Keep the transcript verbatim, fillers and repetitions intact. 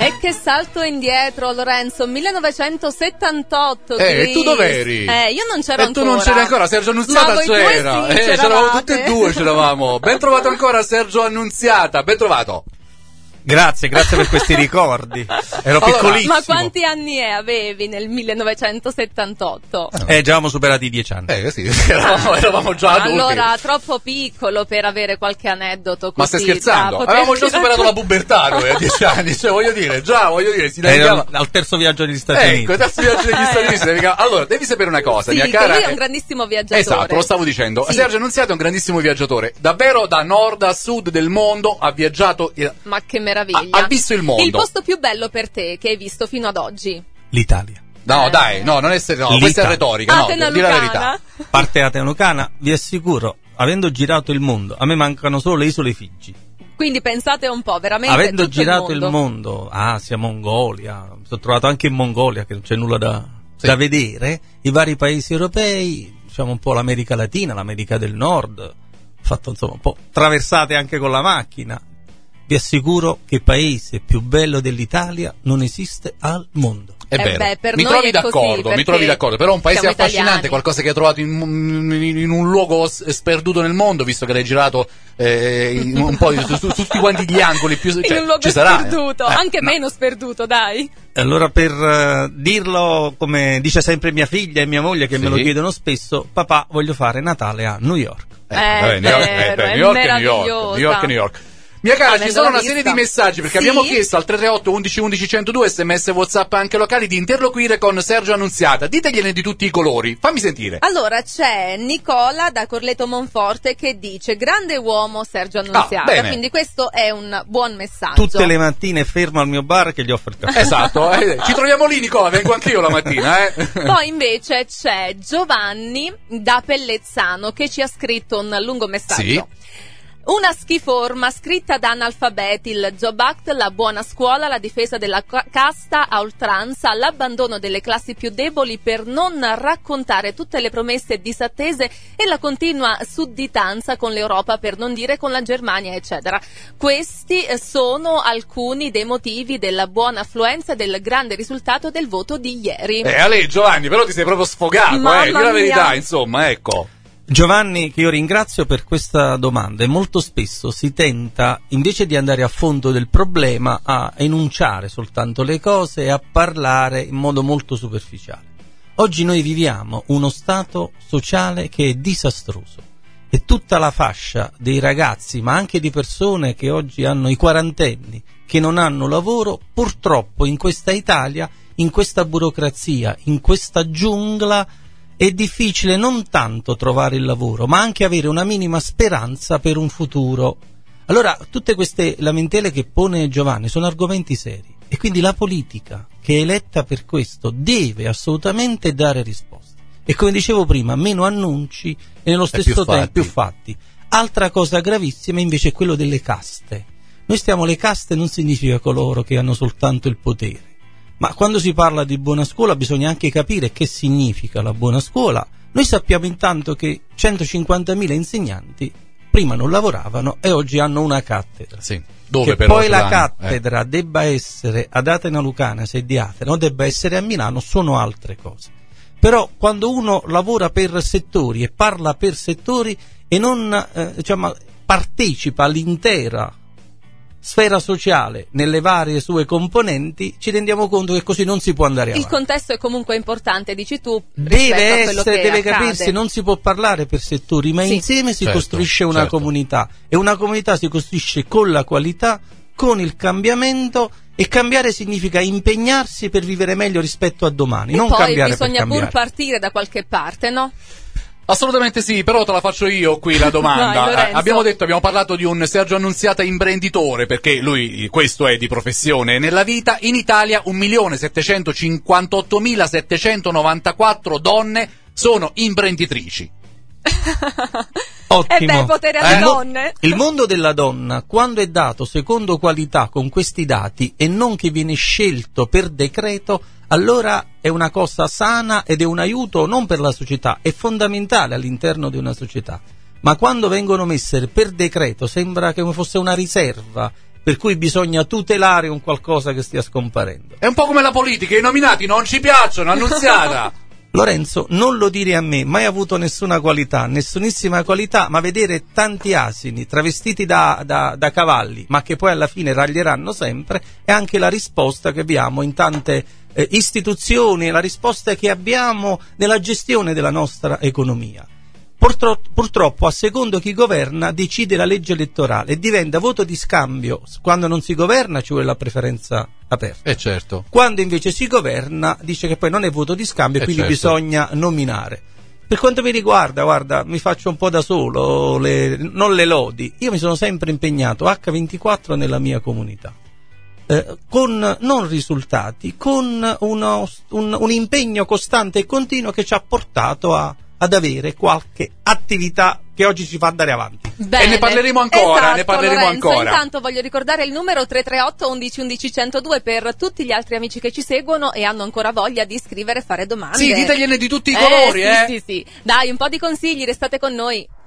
E che salto indietro, Lorenzo, millenovecentosettantotto. Eh, e tu dov'eri? Eh, io non c'ero e ancora. E tu non c'eri ancora, Sergio Annunziata Ma c'era. Sì, eh, c'eravamo tutti e due, c'eravamo. Ben trovato ancora Sergio Annunziata, ben trovato. Grazie, grazie per questi ricordi. Ero allora, piccolissimo. Ma quanti anni è, avevi nel millenovecentosettantotto? Eh, già avevamo superato i dieci anni. Eh sì, eravamo, eravamo già adulti. Allora, troppo piccolo per avere qualche aneddoto così. Ma stai scherzando? Avevamo già superato la pubertà noi a dieci anni, cioè voglio dire, già, voglio dire, si navigava... al terzo viaggio negli Stati ecco, Uniti. Ecco, il terzo viaggio negli Stati Uniti si navigava... Allora, devi sapere una cosa, sì, mia che cara... lui è un grandissimo viaggiatore. Esatto, lo stavo dicendo. Sì. Sergio Annunziata è un grandissimo viaggiatore. Davvero da nord a sud del mondo ha viaggiato... Ma che meraviglia. Ha, ha visto il mondo. Il posto più bello per te che hai visto fino ad oggi? L'Italia. No, eh. dai, no, non è ser- no, questa è retorica, no, Atena di la Lucana. verità. Parte Atena Lucana, vi assicuro, avendo girato il mondo, a me mancano solo le isole Figi. Quindi pensate un po', veramente avendo tutto girato il mondo. il mondo, Asia, Mongolia, mi sono trovato anche in Mongolia che non c'è nulla da, sì. da vedere, i vari paesi europei, diciamo un po' l'America Latina, l'America del Nord, ho fatto insomma un po' traversate anche con la macchina. Vi assicuro che paese più bello dell'Italia non esiste al mondo. È Eh vero, beh, per mi noi trovi è d'accordo, così, mi trovi d'accordo, però è un paese siamo affascinante, italiani. qualcosa che hai trovato in, in, in un luogo sperduto nel mondo, visto che l'hai girato eh, in, un po' su, su, su tutti quanti gli angoli più, cioè, in un luogo ci sarà, sperduto, eh. anche no. meno sperduto, dai. Allora per uh, dirlo come dice sempre mia figlia e mia moglie che sì. me lo chiedono spesso, papà voglio fare Natale a New York. Eh, vabbè, New York, eh, beh, New York è New York, New York è New York. Mia cara, Avendo ci sono una vista. serie di messaggi perché Sì? abbiamo chiesto al tre tre otto undici undici centodue sms WhatsApp anche locali di interloquire con Sergio Annunziata. Ditegliene di tutti i colori, fammi sentire. Allora c'è Nicola da Corleto Monforte che dice grande uomo Sergio Annunziata, ah, quindi questo è un buon messaggio. Tutte le mattine fermo al mio bar che gli offro il caffè. Esatto, eh, ci troviamo lì Nicola, vengo anch'io la mattina. Eh. Poi invece c'è Giovanni da Pellezzano che ci ha scritto un lungo messaggio. Sì. Una schiforma scritta da analfabeti, il Job Act, la buona scuola, la difesa della ca- casta a oltranza, l'abbandono delle classi più deboli per non raccontare tutte le promesse disattese e la continua sudditanza con l'Europa, per non dire con la Germania, eccetera. Questi sono alcuni dei motivi della buona affluenza e del grande risultato del voto di ieri. Eh, a lei Giovanni, però ti sei proprio sfogato, Mamma eh, di la verità, mia. insomma, ecco. Giovanni, che io ringrazio per questa domanda, e molto spesso si tenta, invece di andare a fondo del problema, a enunciare soltanto le cose e a parlare in modo molto superficiale. Oggi noi viviamo uno stato sociale che è disastroso e tutta la fascia dei ragazzi, ma anche di persone che oggi hanno i quarantenni, che non hanno lavoro, purtroppo in questa Italia, in questa burocrazia, in questa giungla, è difficile non tanto trovare il lavoro, ma anche avere una minima speranza per un futuro. Allora, tutte queste lamentele che pone Giovanni sono argomenti seri e quindi la politica, che è eletta per questo, deve assolutamente dare risposte. E come dicevo prima, meno annunci e nello stesso tempo più fatti. Altra cosa gravissima invece è quello delle caste. Noi stiamo, le caste non significa coloro che hanno soltanto il potere. Ma quando si parla di buona scuola bisogna anche capire che significa la buona scuola. Noi sappiamo intanto che centocinquantamila insegnanti prima non lavoravano e oggi hanno una cattedra. Sì. Dove che però poi la l'hanno? cattedra eh. debba essere ad Atena Lucana, se di Atena, o debba essere a Milano, sono altre cose. Però quando uno lavora per settori e parla per settori e non eh, diciamo, partecipa all'intera sfera sociale nelle varie sue componenti, ci rendiamo conto che così non si può andare avanti. Il contesto è comunque importante, dici tu, deve a quello essere, che deve accade. capirsi, non si può parlare per settori, ma sì. insieme si certo, costruisce una certo. comunità, e una comunità si costruisce con la qualità, con il cambiamento, e cambiare significa impegnarsi per vivere meglio rispetto a domani, E non poi cambiare per bisogna cambiare. pur partire da qualche parte, no? Assolutamente sì, però te la faccio io qui la domanda. Vai, eh, abbiamo detto, abbiamo parlato di un Sergio Annunziata imprenditore, perché lui questo è di professione nella vita. In Italia un milione settecentocinquantottomilasettecentonovantaquattro donne sono imprenditrici. Ottimo. E beh, potere alle Eh? donne. Il mondo della donna, quando è dato secondo qualità con questi dati e non che viene scelto per decreto, allora è una cosa sana ed è un aiuto non per la società, è fondamentale all'interno di una società. Ma quando vengono messe per decreto sembra che fosse una riserva per cui bisogna tutelare un qualcosa che stia scomparendo. È un po' come la politica, i nominati non ci piacciono, Annunziata. Lorenzo, non lo dire a me, mai avuto nessuna qualità, nessunissima qualità, ma vedere tanti asini travestiti da, da, da cavalli, ma che poi alla fine raglieranno sempre, è anche la risposta che abbiamo in tante eh, istituzioni, la risposta che abbiamo nella gestione della nostra economia. Purtroppo, purtroppo a secondo chi governa decide la legge elettorale e diventa voto di scambio. Quando non si governa ci vuole la preferenza aperta. Eh certo. Quando invece si governa dice che poi non è voto di scambio e eh quindi certo. bisogna nominare. Per quanto mi riguarda, guarda, mi faccio un po' da solo, le, non le lodi. Io mi sono sempre impegnato acca ventiquattro nella mia comunità. Eh, con non risultati, con uno, un, un impegno costante e continuo che ci ha portato a ad avere qualche attività che oggi ci fa andare avanti. Bene. E ne parleremo ancora, esatto, ne parleremo Lorenzo, ancora. Intanto voglio ricordare il numero tre tre otto undici undici centodue per tutti gli altri amici che ci seguono e hanno ancora voglia di scrivere e fare domande. Sì, ditegliene di tutti i eh, colori, sì, eh. Sì, sì, dai, un po' di consigli, restate con noi.